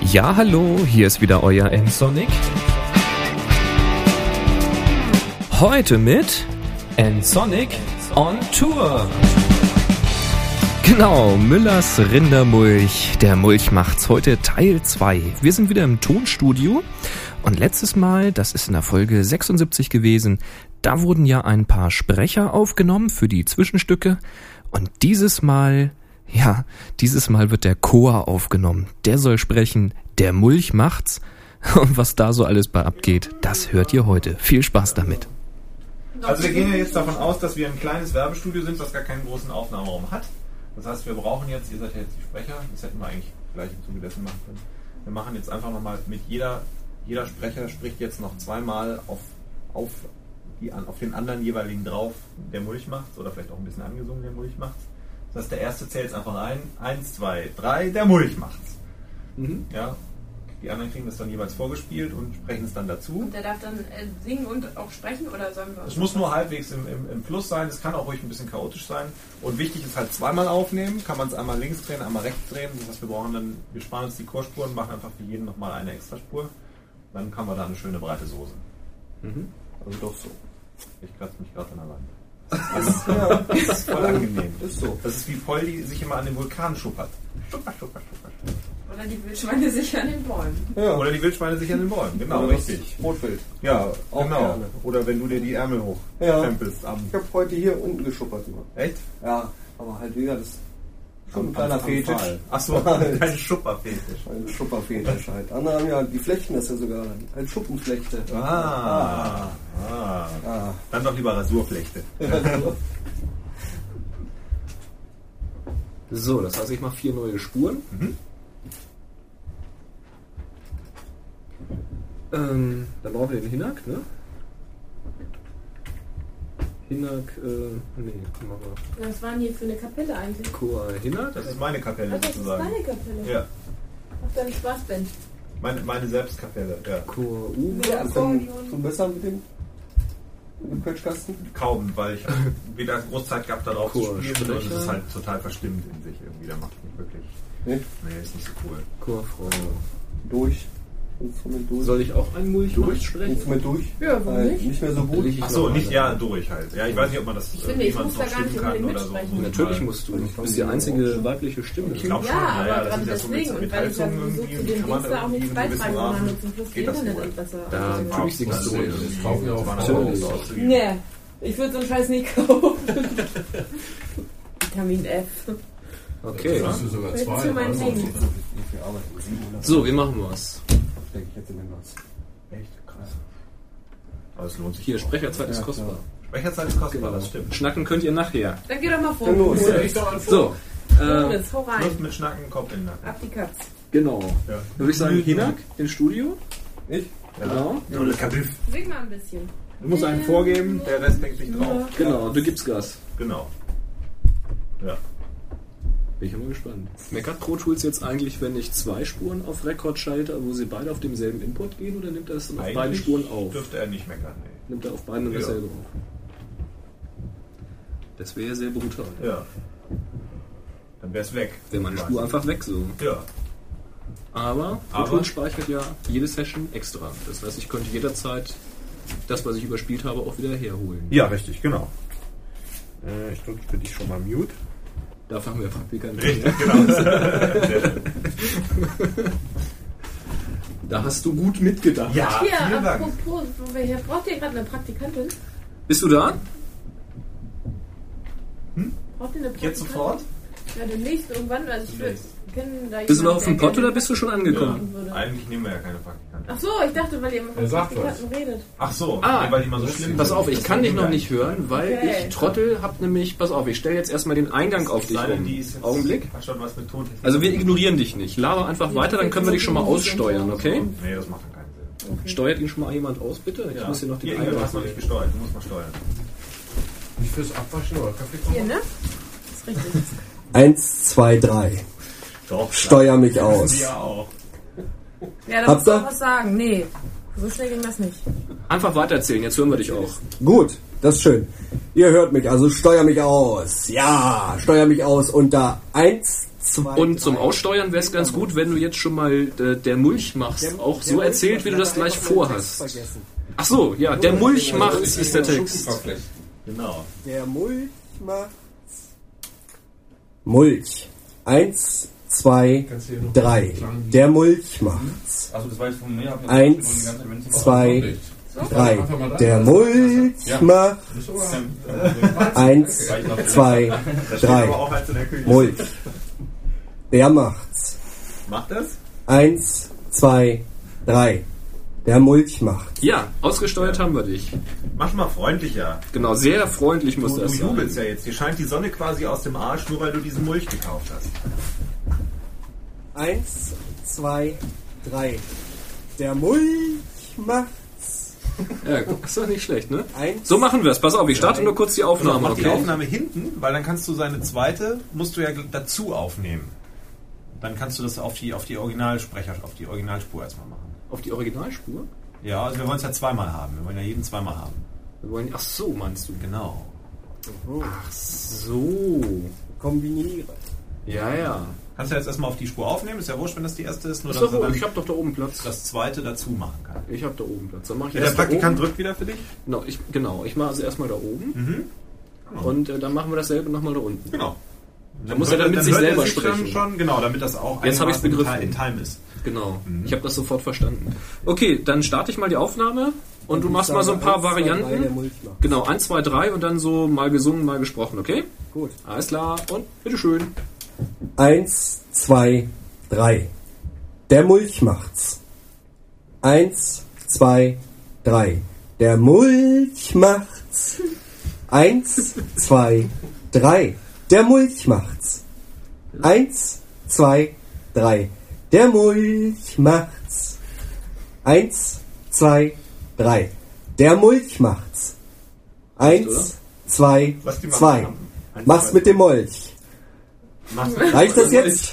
Ja, hallo, hier ist wieder euer N-Sonic. Heute mit N-Sonic on Tour. Genau, Müllers Rindermulch, der Mulch macht's, heute Teil 2. Wir sind wieder im Tonstudio und letztes Mal, das ist in der Folge 76 gewesen, da wurden ja ein paar Sprecher aufgenommen für die Zwischenstücke und dieses Mal wird der Chor aufgenommen. Der soll sprechen, der Mulch macht's. Und was da so alles bei abgeht, das hört ihr heute. Viel Spaß damit. Also wir gehen ja jetzt davon aus, dass wir ein kleines Werbestudio sind, das gar keinen großen Aufnahmeraum hat. Das heißt, wir brauchen jetzt, ihr seid ja jetzt die Sprecher, das hätten wir eigentlich gleich im Zuge dessen machen können. Wir machen jetzt einfach nochmal mit jeder Sprecher spricht jetzt noch zweimal auf den anderen jeweiligen drauf, der Mulch macht's, oder vielleicht auch ein bisschen angesungen, der Mulch macht's. Das heißt, der erste zählt einfach ein. 1, 2, 3, der Mulch macht's. Mhm. Ja, die anderen kriegen das dann jeweils vorgespielt und sprechen es dann dazu. Und der darf dann singen und auch sprechen, oder sollen wir? Es muss nur halbwegs im Fluss sein, es kann auch ruhig ein bisschen chaotisch sein. Und wichtig ist halt zweimal aufnehmen, kann man es einmal links drehen, einmal rechts drehen. Das heißt, wir sparen uns die Chorspuren, machen einfach für jeden nochmal eine Extraspur. Dann haben wir da eine schöne breite Soße. Mhm. Also doch so. Ich kratze mich gerade an der Wand. Das ist voll angenehm. Ist so. Das ist wie Polly sich immer an den Vulkan schuppert. Schupper. Oder die Wildschweine sich an den Bäumen. Ja. Oder die Wildschweine sich an den Bäumen, genau, oder richtig. Rotwild. Ja, auch genau. Gerne. Oder wenn du dir die Ärmel hochkrempelst. Ja. Ich habe heute hier unten geschuppert. Echt? Ja, aber halt wieder das schon ein kleiner Fetisch. Achso, kein Schupperfetisch. Ein Schupperfetisch halt. Andere haben ja, die flechten das ja sogar. Halt Schuppenflechte. Dann doch lieber Rasurflechte. So, das heißt, ich mache 4 neue Spuren. Mhm. Dann brauchen wir den Hinak, ne? Hinak, machen wir. Was waren hier für eine Kapelle eigentlich? Chor Hinak? Das ist meine Kapelle sozusagen. Das ist deine Kapelle? Ja. Ach, deine Spaßband. Meine Selbstkapelle, ja. Chor schon besser mit dem Quetschkasten? Kaum, weil ich weder Großzeit gehabt da drauf zu spielen und es ist halt total verstimmt in sich irgendwie. Der macht mich wirklich. Nee, ist nicht so cool. Chorfrau. Durch. Instrument durch. Soll ich auch einen Mulch sprechen? Instrument durch? Ja, warum nicht? Nicht mehr so gut. Achso, nicht durch halt. Ja, ich weiß nicht, ob man das ich finde, ich muss da gar nicht unbedingt so. Natürlich musst du. Du bist die einzige weibliche Stimme. Ich glaube schon, aber das gerade sind ja so deswegen. Und weil ich dann so zu dem Dienst da auch nicht beitragen kann, nutzen plus die Internetadresse. Da natürlich singst du. Das kaufen wir auch. Nee, ich würde so einen Scheiß nicht kaufen. Vitamin F. Okay. Das ist sogar 2. Für mein Ding. So, wie machen wir es? Echt krass. Aber es lohnt sich. Hier, Sprecherzeit ist kostbar. Sprecherzeit ist kostbar, das stimmt. Schnacken könnt ihr nachher. Dann geh doch mal vor. So. Hau rein. Lust mit Schnacken, Kopf in den Nacken. Ab die Katz. Genau. Ja. Würde ich sagen, Hinak ins Studio. Ich? Genau. Sing mal ein bisschen. Du musst einen vorgeben, der Rest hängt sich drauf. Genau, du gibst Gas. Genau. Ja. Bin ich immer gespannt. Meckert Pro Tools jetzt eigentlich, wenn ich 2 Spuren auf Rekord schalte, wo sie beide auf demselben Input gehen, oder nimmt er das dann auf beiden Spuren auf? Dürfte er nicht meckern, nee. Nimmt er auf beiden dasselbe auf? Das wäre sehr brutal. Ja. Dann wäre es weg. Wäre meine Spur einfach weg so. Ja. Aber Pro Tools speichert ja jede Session extra. Das heißt, ich könnte jederzeit das, was ich überspielt habe, auch wieder herholen. Ja, richtig, genau. Ich drücke für dich schon mal Mute. Dafür haben wir Praktikanten. Richtig, genau. Da hast du gut mitgedacht. Ja, Hier, vielen Dank. apropos, braucht ihr gerade eine Praktikantin? Bist du da? Braucht ihr eine Praktikantin? Jetzt sofort? Ja, demnächst irgendwann. Also ich kenne da Bist du noch auf dem Pott oder bist du schon angekommen? Ja, eigentlich nehmen wir ja keine Praktikanten. Ach so, ich dachte, weil ihr immer von Praktikanten redet. Ach so, Ah, weil die mal so schlimm pass sind. auf, ich kann dich noch nicht hören, weil Okay. ich Trottel hab nämlich, pass auf, ich stelle jetzt erstmal den Eingang auf dich um. Augenblick. Hat schon was mit Tontechnik. Also wir ignorieren dich nicht. Laber einfach weiter, dann können wir dich schon mal aussteuern, okay? Nee, das macht dann keinen Sinn. Okay. Steuert ihn schon mal jemand aus, bitte? Ich muss hier noch den Hier, Eingang du hast noch nicht gesteuert, du musst mal steuern. Nicht fürs Abwaschen oder Kaffee kochen? Hier, ne? Das ist richtig. 1, 2, 3. Doch, Steuer mich aus. ja auch. Ja, da Habt musst du ihr? auch was sagen. Nee, so schnell ging das nicht. Einfach weitererzählen, jetzt hören wir dich auch. Gut, das ist schön. Ihr hört mich, also steuer mich aus. Ja, steuer mich aus unter 1, 2, Und zum 3. Aussteuern wäre es ganz gut, wenn du jetzt schon mal der Mulch machst, auch so erzählt, wie du das gleich vorhast. Ach so, ja, der Mulch macht ist der Text. Genau. Der Mulch macht. Mulch. 1, 2, 3. Der Mulch macht's. Also das war jetzt von mir. 1, 2, 3. Der Mulch macht. 1, 2, 3. Mulch. Der macht's. Macht das? 1, 2, 3. Der Mulch macht. Ja, ausgesteuert haben wir dich. Mach mal freundlicher. Genau, sehr freundlich muss Du das sein. jubelst ja jetzt. Dir scheint die Sonne quasi aus dem Arsch, nur weil du diesen Mulch gekauft hast. 1, 2, 3. Der Mulch macht's. Ja, ist doch nicht schlecht, ne? 1, So machen wir es. Pass auf, ich starte nur kurz die Aufnahme, Mach die okay? Aufnahme hinten, weil dann kannst du seine zweite, musst du ja dazu aufnehmen. Dann kannst du das auf die Originalsprecher, auf die Originalspur erstmal machen. Auf die Originalspur? Ja, also wir wollen es ja zweimal haben. Wir wollen ja jeden zweimal haben. Wir wollen, ach so, meinst du? Genau. Ach so. kombiniere. Ja, ja. Kannst du jetzt erstmal auf die Spur aufnehmen, ist ja wurscht, wenn das die erste ist, nur Ist dass doch er gut, dann ich habe doch da oben Platz. das zweite dazu machen kann. Ich habe da oben Platz. Dann mach ich Ja, der erst da Praktikant oben. drückt wieder für dich. Genau, ich mache also erstmal da oben Mhm. und dann machen wir dasselbe nochmal da unten. Genau. Dann muss er damit sich hört selber sich sprechen. Schon, genau, damit das auch Jetzt habe ich's einigermaßen begriffen. in Time ist. Genau, Mhm. ich habe das sofort verstanden. Okay, dann starte ich mal die Aufnahme und du machst mal so ein paar 1, 2, 3, der Varianten. Mulch macht. Genau, 1, 2, 3 und dann so mal gesungen, mal gesprochen, okay? Gut. Alles klar und bitteschön. 1, 2, 3. Der Mulch macht's. 1, 2, 3. Der Mulch macht's. 1, 2, 3. Der Mulch macht's. 1, 2, 3. Der Mulch macht's. 1, 2, 3. Der Mulch macht's. 1, 2, Was die machen 2. haben. Eins, Mach's zwei. mit dem Molch. Reicht das Mulch. jetzt?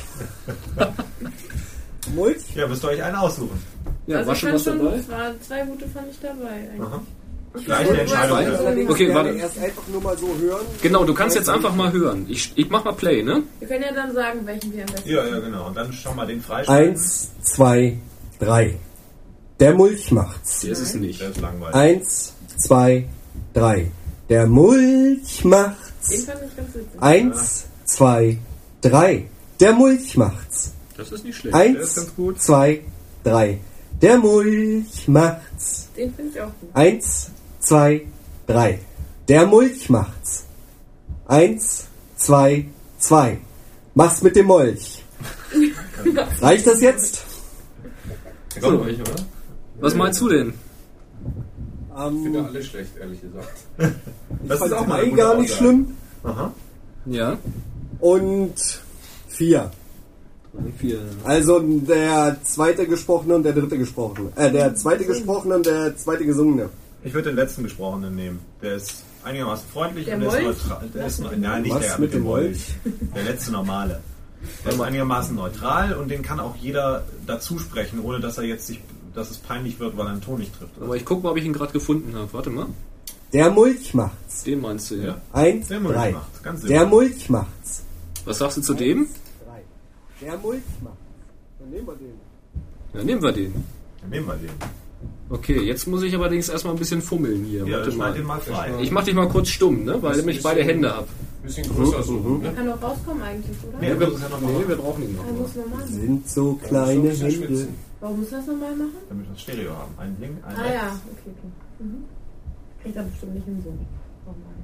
Mulch? Ja, müsst ihr euch einen aussuchen. Ja, Also war ich schon fand was dabei? es waren 2 gute fand ich dabei. eigentlich. Aha. Ich Gleiche weiß, Entscheidung. was- Allerdings Okay, gerne warte. erst einfach nur mal so hören. Genau, du kannst jetzt einfach mal hören. Ich mach mal Play, ne? Wir können ja dann sagen, welchen wir am besten Ja, ja, genau. Und dann schau mal den freischalten. 1, 2, 3. Der Mulch macht's. Der ist es nicht. Der ist langweilig. 1, 2, 3. Der Mulch Den macht's. fand ich ganz witzig. 1, 2, 3. Der Mulch macht's. Das ist nicht schlecht. Der ist 1, ganz gut. 2, 3. Der Mulch macht's. Den finde ich auch gut. 1, 2, 3. Der Mulch macht's. 1, 2, 2. Mach's mit dem Molch. Reicht das jetzt? Kommt euch, oder? Was meinst du denn? Ich finde alle schlecht, ehrlich gesagt. Das ist auch mal drei eine gute gar nicht Aussage. schlimm. Aha. Ja. Und 4. 4. Also der zweite gesprochene und der dritte gesprochene. Der zweite gesprochene und der zweite gesungene. Ich würde den letzten Gesprochenen nehmen. Der ist einigermaßen freundlich Der und der ist Molch? neutral. Der ist, Was mit dem nein, nicht Was der mit dem Molch? Der letzte normale. Der ist einigermaßen neutral und den kann auch jeder dazu sprechen, ohne dass er jetzt dass es peinlich wird, weil er einen Ton nicht trifft. Aber ich guck mal, ob ich ihn gerade gefunden habe. Warte mal. Der Mulch macht's. Den meinst du, ja? 1, Der Mulch 3. macht's, ganz simpel. Der Mulch macht's. Was sagst du zu dem? 3. Der Mulch macht's. Dann nehmen wir den. Dann nehmen wir den. Dann nehmen wir den. Okay, jetzt muss ich allerdings erstmal ein bisschen fummeln hier. Ja, Warte dann schneid den mal frei. Ich mach dich mal kurz stumm, ne? Weil ich beide Hände hab. Bisschen größer so. Der Ne? kann auch rauskommen eigentlich, oder? Nee, wir, muss ja noch mal nee, machen. wir brauchen ihn Er noch. muss normal machen. Sind so Schon kleine ein bisschen Hände. schwitzen. Warum muss das normal machen? Damit wir das Stereo haben. Ein Link, ein Ah rechts. ja, okay. Kriegt er bestimmt nicht hin so. Normal.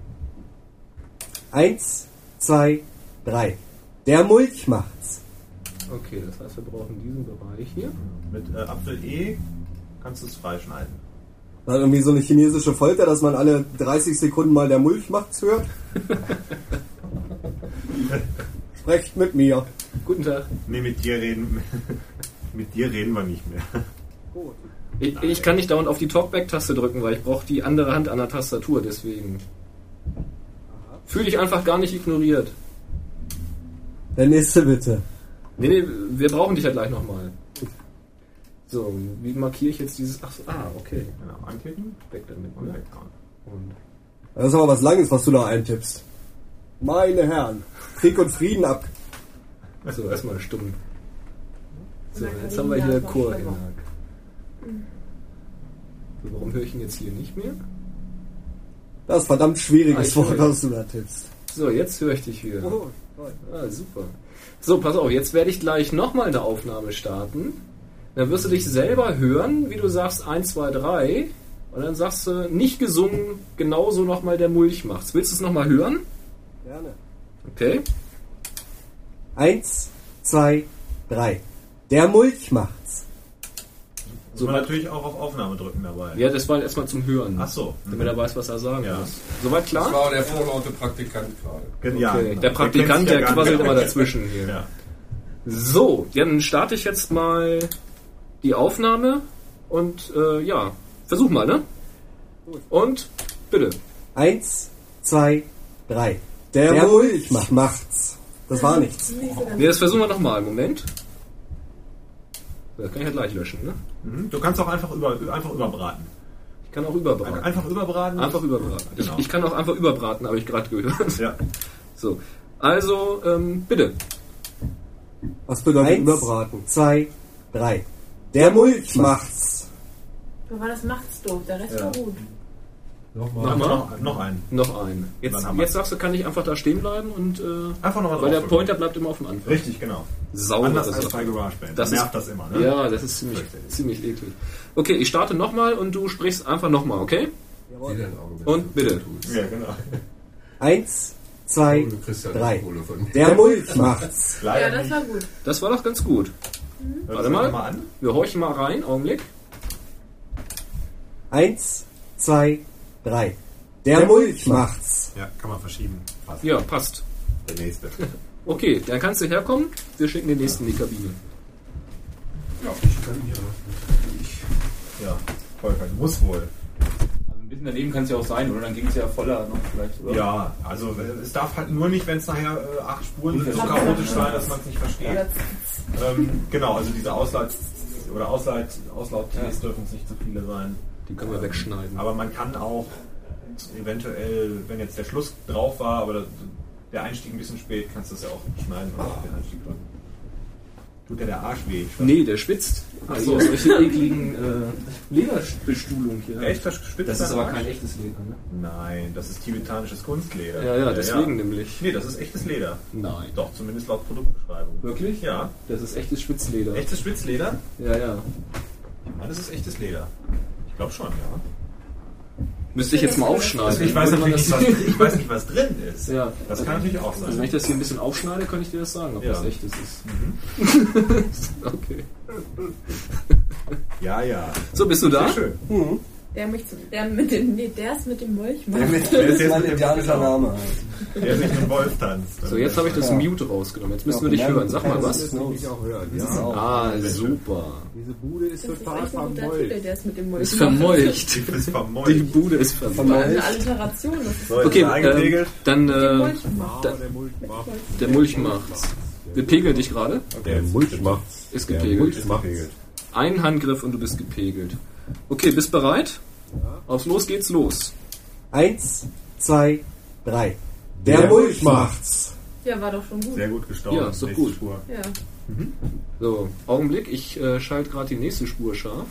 1, 2, 3. Der Mulch macht's. Okay, das heißt, wir brauchen diesen Bereich hier. Mit Apfel E kannst du es freischneiden. Das ist irgendwie so eine chinesische Folter, dass man alle 30 Sekunden mal der Mulch macht's hört. Sprecht mit mir. Guten Tag. Nee, mit dir reden wir nicht mehr. Gut. Ich kann nicht dauernd auf die Talkback-Taste drücken, weil ich brauche die andere Hand an der Tastatur, deswegen. Fühl dich einfach gar nicht ignoriert. Der nächste bitte. Nee, wir brauchen dich ja gleich nochmal. So, wie markiere ich jetzt dieses... Ach so, okay. Genau, anklicken Weg damit. und Ne? weghauen. Und Das ist aber was Langes, was du da eintippst. Meine Herren. Krieg und Frieden So, erstmal stumm. So, jetzt haben wir hier Chorenak. So, warum höre ich ihn jetzt hier nicht mehr? Das ist ein verdammt schwieriges Wort, was du da tippst. So, jetzt höre ich dich wieder. Oh, toll. Ah, super. So, pass auf, jetzt werde ich gleich nochmal eine Aufnahme starten. Dann wirst du dich selber hören, wie du sagst 1, 2, 3. Und dann sagst du, nicht gesungen, genauso nochmal der Mulch macht's. Willst du es nochmal hören? Gerne. Okay. 1, 2, 3. Der Mulch macht's. So natürlich auch auf Aufnahme drücken dabei. Ja, das war erstmal zum Hören. Ach so. Damit er weiß, was er sagen Ja. muss. Soweit klar? Das war der vorlaute Praktikant gerade. Ja, Okay. Der Praktikant, der quasselt immer dazwischen hier. Ja. So, dann starte ich jetzt mal die Aufnahme und ja, versuch mal, ne? Und bitte. 1, 2, 3. Der Mulch macht's. Das war nichts. Ne, das versuchen wir nochmal. Moment. Das kann ich ja gleich löschen, ne? Du kannst auch einfach überbraten. Ich kann auch überbraten. Einfach überbraten? Einfach überbraten. Genau. Ich kann auch einfach überbraten, habe ich gerade gehört. Ja. So, also, bitte. Was bedeutet überbraten? 2, 3. Der Mulch macht's. Aber das macht's doof, der Rest war gut. Nochmal? Noch einen. Noch einen. Jetzt sagst du, kann ich einfach da stehen bleiben und einfach noch was weil der draufdrücken. Pointer bleibt immer auf dem Anfang. Richtig, genau. Sauber. Anders als bei GarageBand. Das nervt ist, das immer, ne? Ja, das ist ziemlich eklig. Okay, ich starte nochmal und du sprichst einfach nochmal, okay? Und bitte. Ja, genau. 1, 2, 3. Der Mulch macht's. Ja, das war gut. Das war doch ganz gut. Warte mal. An. Wir horchen mal rein. Augenblick. 1, 2, 3. Der Mulch macht's. Ja, kann man verschieben. Passt. Ja, passt. Der nächste. Okay, dann kannst du herkommen. Wir schicken den nächsten in die Kabine. Ja, ich kann hier. Ja, Volker, muss wohl. Also ein bisschen daneben kann es ja auch sein, oder? Dann ging es ja voller noch vielleicht, oder? Ja, also es darf halt nur nicht, wenn es nachher 8 Spuren sind, so chaotisch sein, dass man es nicht versteht. Genau, also diese Auslaut-Tees dürfen es nicht zu viele sein. Die können wir wegschneiden. Aber man kann auch eventuell, wenn jetzt der Schluss drauf war, aber der Einstieg ein bisschen spät, kannst du das ja auch schneiden und auf den Einstieg drücken. Tut ja der Arsch weh? Nee, der schwitzt. Also solche ekligen Lederbestuhlung hier. Echt? Spitzt Das ist aber Arsch? kein echtes Leder, ne? Nein, das ist tibetanisches Kunstleder. Ja, deswegen nämlich. Nee, das ist echtes Leder. Nein. Doch, zumindest laut Produktbeschreibung. Wirklich? Ja. Das ist echtes Schwitzleder. Echtes Spitzleder? Ja. Ja, das ist echtes Leder. Ich glaube schon, ja. Müsste ich jetzt mal aufschneiden. Also ich weiß natürlich nicht, was drin ist. Ja. Das kann natürlich auch sein. Also wenn ich das hier ein bisschen aufschneide, kann ich dir das sagen, ob Ja. das echtes ist. Okay. Ja. So, bist du da? Sehr schön. Der ist mit dem Molch. Der ist jetzt mein mit dem indianischer Name. Der sich mit Wolf tanzt. So, jetzt habe ich das Mute rausgenommen. Jetzt müssen wir dich hören. Sag mal was. Das will ich auch hören. Ja. Ah, super. Diese Bude ist Das ist total echt ein guter vermollt. Titel, der ist mit dem Molch. Ist vermolcht. Die ist Die vermolcht. Bude ist vermolcht. Eine Alliteration. Das ist So, jetzt Okay, ist er eingepegelt. dann der Molch macht. der Mulch macht's. Wir pegeln dich gerade. Der Mulch macht's. Ist gepegelt. Ein Handgriff und du bist gepegelt. Okay, bist bereit? Auf los geht's los. 1, 2, 3. Der Mulch macht's. Ja, war doch schon gut. Sehr gut gestorben. Ja, ist doch Nächste gut. Spur. Ja. So, Augenblick, ich schalte gerade die nächste Spur scharf.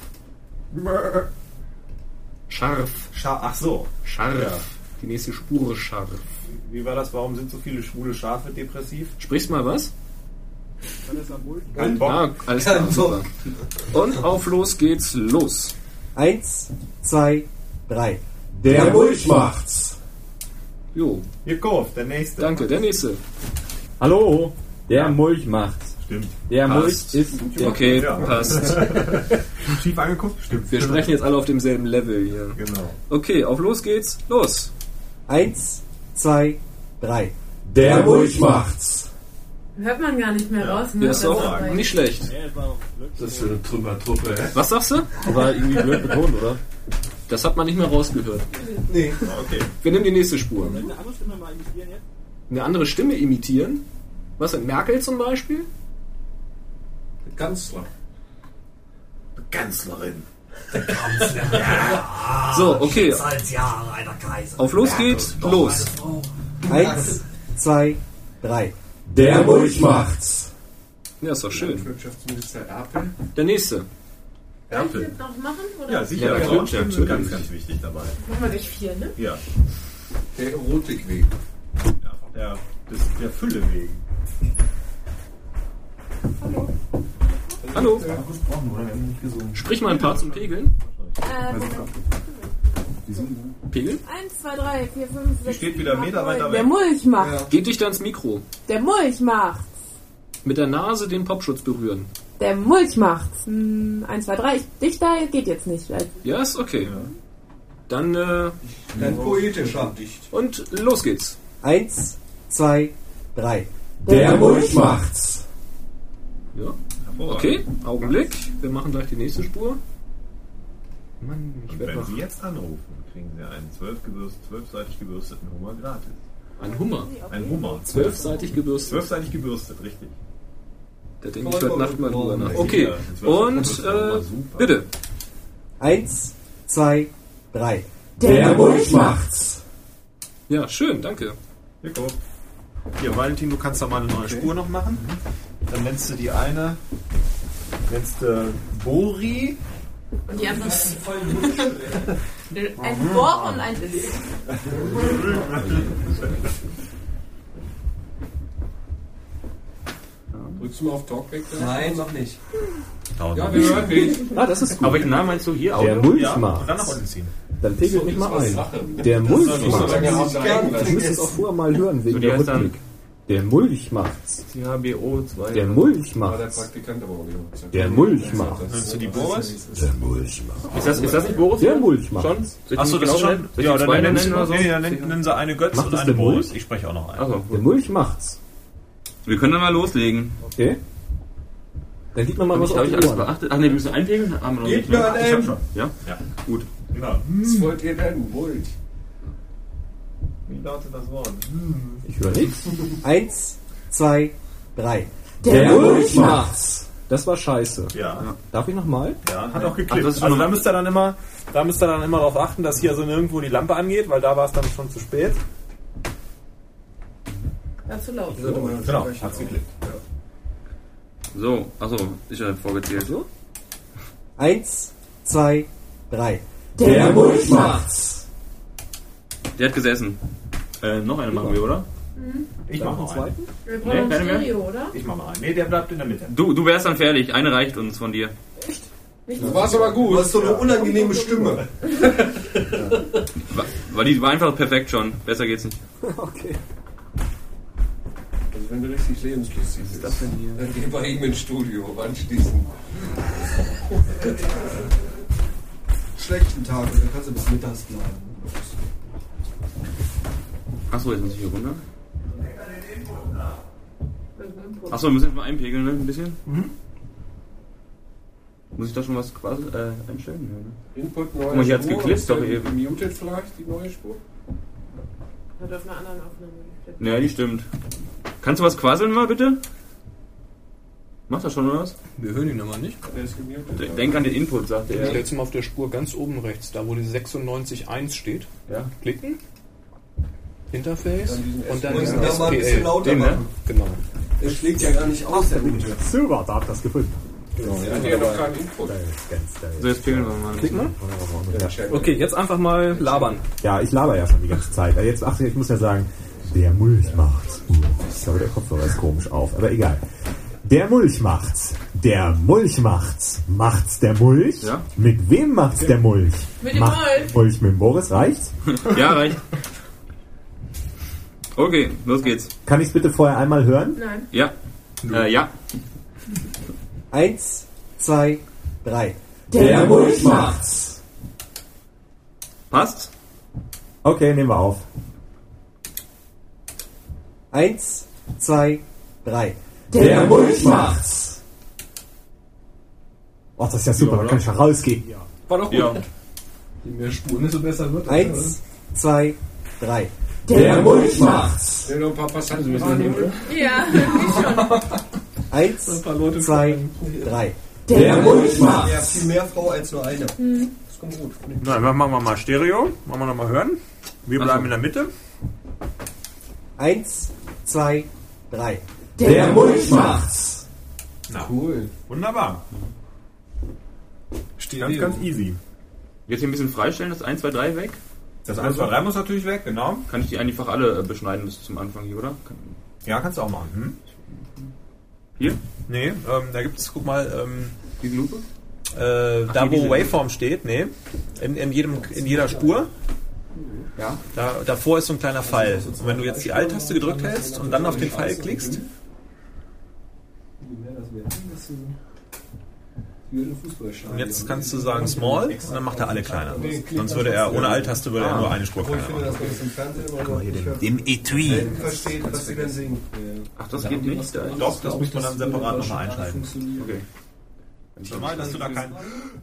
Scharf. Ach so. Scharf. Ja. Die nächste Spur scharf. Wie war das? Warum sind so viele schwule Schafe depressiv? Sprichst mal was? Kein Bock. Ah, alles klar, super. Und auf los geht's los. 1, 2, 3. Der Mulch macht's. Jo, Gekauft, der nächste. danke, der nächste. Hallo, der Mulch macht's. Stimmt. Der Passt. Mulch ist der Okay, Ja. passt. Schief angeguckt? Stimmt. Wir sprechen jetzt alle auf demselben Level hier. Genau. Okay, auf los geht's. Los. 1, 2, 3. Der Mulch macht's. Hört man gar nicht mehr raus. Ne? Der ist auch dabei. nicht schlecht. Das ist für eine Trümmertruppe. Was sagst du? War irgendwie blöd betont, oder? Das hat man nicht mehr rausgehört. Nee. Okay. Wir nehmen die nächste Spur. Eine andere Stimme mal imitieren jetzt? Eine andere Stimme imitieren? Was denn? Merkel zum Beispiel? Kanzler. Kanzlerin. So, okay. Auf los geht's. Los. 1, 2, 3. Der Mulch macht's. Ja, ist doch schön. Wirtschaftsminister Erpel. Der nächste. Kann ich das noch machen? Oder? Ja, sicher. Ja, Ja, natürlich. ganz, ganz wichtig dabei. Machen wir gleich 4, ne? Ja. Der Erotikweg. Einfach der Fülle wegen. Hallo. Sprich mal ein paar zum Pegeln. Pegeln? 1, 2, 3, 4, 5, 6. Die steht wieder Meter weiter Der weg. Mulch macht. Geht dichter ans Mikro. Der Mulch macht. Mit der Nase den Popschutz berühren. Der Mulch macht. 1, 2, 3. Dichter geht jetzt nicht. Ja, ist okay. Dann, Ein poetischer Dicht. und los geht's. 1, 2, 3. Der Mulch macht's. Ja. Okay, Augenblick. Wir machen gleich die nächste Spur. Mann, ich Und werde wenn noch... Sie jetzt anrufen, kriegen Sie einen 12-seitig gebürsteten Hummer gratis. Ein Hummer. Ein Hummer. 12-seitig gebürstet. 12-seitig gebürstet, richtig. Da denke ich heute Nacht mal drüber nach. Okay, Ja, und super. bitte. 1, 2, 3. Der Mulch macht's. Ja, schön, danke. Nico. Hier, Valentin, du kannst da mal eine neue Spur noch machen. Dann nennst du die eine, nennst du Bori. Und die andere ist ein Bohr und ein Bild. Drückst du mal auf Talkback da? Nein, noch nicht. Ja, wir hören dich. Ah, das ist gut. Aber welchen Namen meinst du hier? Der Audio? Mulch Ja, und dann nach macht's. unten ziehen. Dann pegelt mich mal ein. Sache. Der Mulch So macht's. lange haben wir Du eingelassen. müsstest auch vorher mal hören, wegen So, die der heißt dann- Rhythmik. Der Mulch macht's. CHBO 2. Der Mulch War der macht's. Praktikant aber auch wieder. Der Mulch macht's. Nennst du die Boris? Der Mulch macht's. Ist das nicht Boris? Der Mulch macht's. Schon? Soll ich Achso, die das ist genau schon. nennen? Soll ich Ja, die dann zwei nennen nennen oder so? nee, dann nennen sie eine Götz Macht und das eine der Mulch? Boris. Ich spreche auch noch einen. Achso, Der Mulch macht's. wir können dann mal loslegen. Okay. Dann gibt man mal was Habe auf ich die alles Ohren. beachtet? Ach ne, wir müssen einpegeln? Haben wir noch Gib nicht. mir Ne? Ich hab einen. schon. Ja? Ja. Gut. Genau. Was wollt ihr denn? Mulch. Wie lautet das Wort? Ich höre nichts. 1, 2, 3. Der Mulch macht's. Das war scheiße. Ja. Darf ich nochmal? Ja, hat auch Ach, geklippt. das ist Also schon- da müsst ihr dann immer darauf achten, dass hier so nirgendwo die Lampe angeht, weil da war es dann schon zu spät. War zu laut. Genau, hat's geklippt. So, achso, ist ja vorgezählt. So? 1, 2, 3. Der Mulch macht's. Der hat gesessen. Noch eine machen wir, oder? Ich mach noch einen. Wir brauchen ein keine mehr? Stereo, oder? Ich mach noch einen. Nee, der bleibt in der Mitte. Du wärst dann fertig. Eine reicht uns von dir. Du warst aber gut. Du hast so eine unangenehme Stimme. Weil die war einfach perfekt schon. Besser geht's nicht. Okay. Also wenn du richtig lebenslustig bist, Was denn hier? dann geh bei ihm ins Studio, anschließen. Schlechten Tagen, dann kannst du bis mittags bleiben. Achso, jetzt muss ich hier runter. Achso, wir müssen jetzt mal einpegeln, ne? Ein bisschen. Muss ich da schon was quasi einstellen? Ja, ne? Input, neue Guck mal, hier hat's Spur. geklickt, Ist doch der eben. Gemutet vielleicht, die neue Spur? Hat auf einer anderen Aufnahme geklippt. Ja, die stimmt. Kannst du was quasseln mal, bitte? Macht das schon, oder was? Wir hören ihn aber nicht. Der ist gemutet. Denk an den Input, sagte er. Jetzt mal auf der Spur ganz oben rechts, da wo die 96.1 steht. Ja. Klicken. Interface. Dann diesen Und dann SPL. diesen Ja, mal ein bisschen SPL. lauter Den, ne? machen. Genau. Der schlägt ja gar nicht aus, der Gute. Super, da habt das gefunden. Der hat ja noch keinen Input. So, jetzt pegeln wir mal. Klick mal. Okay, jetzt einfach mal labern. Ja, ich laber ja schon die ganze Zeit. Jetzt, ach, ich muss ja sagen, der Mulch macht's. Ich glaube, der Kopfhörer ist komisch auf, aber egal. Der Mulch macht's. Der Mulch macht's. Macht's der Mulch? Ja. Mit wem macht's der Mulch? Mit dem Macht Mulch. Mulch mit dem Boris, reicht's? Ja, reicht. Okay, los geht's. Kann ich's bitte vorher einmal hören? Nein. Ja. Ja. 1, 2, 3. Der Mulch macht's. Passt? Okay, nehmen wir auf. 1, 2, 3. Der Mulch macht's. Oh, das ist ja super, dann kann ich ja rausgehen. War doch gut. Ja. Je mehr Spuren, desto besser wird das. 1, 2, 3. Der Mulch macht's. Stell noch ein paar Passanten mit Ja, wie schon. 1, 2, 3. Der Mulch Ja, macht's. viel mehr Frau als nur eine. Das kommt gut. Nein, machen wir mal Stereo. Machen wir nochmal hören. Wir bleiben in der Mitte. 1, 2, 3. Der Mulch macht's. Na, Cool. wunderbar. Ganz, ganz easy. Jetzt hier ein bisschen freistellen, das 1, 2, 3 weg. Das 1, 2, 3 muss natürlich weg, genau. Kann ich die einfach alle beschneiden bis zum Anfang hier, oder? Ja, kannst du auch machen. Hm? Hier? Nee, da gibt's, guck mal, Diese Lupe? da hier, wo diese- Waveform steht, nee, in jeder Spur, Ja. davor ist so ein kleiner Pfeil. Und wenn du jetzt die Alt-Taste gedrückt hältst und dann auf den Pfeil klickst, und jetzt kannst du sagen Small und dann macht er alle kleiner. Sonst würde er, ohne Alt-Taste würde er nur eine Spur kleiner machen. Guck mal hier, dem Etui. Versteht, was sie denn singen. Ach, das geht nicht. Da ist Doch, das muss man dann separat nochmal einschalten. okay. Mal, dass du da keinen...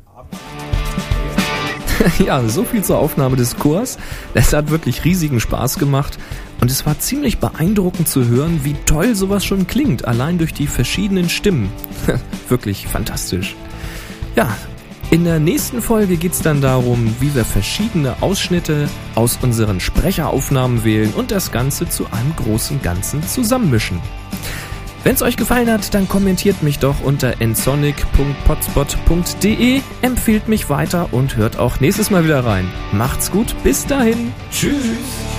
Ja, so viel zur Aufnahme des Chors. Es hat wirklich riesigen Spaß gemacht und es war ziemlich beeindruckend zu hören, wie toll sowas schon klingt, allein durch die verschiedenen Stimmen. Wirklich fantastisch. Ja, in der nächsten Folge geht's dann darum, wie wir verschiedene Ausschnitte aus unseren Sprecheraufnahmen wählen und das Ganze zu einem großen Ganzen zusammenmischen. Wenn's euch gefallen hat, dann kommentiert mich doch unter nsonic.potspot.de, empfiehlt mich weiter und hört auch nächstes Mal wieder rein. Macht's gut, bis dahin. Tschüss.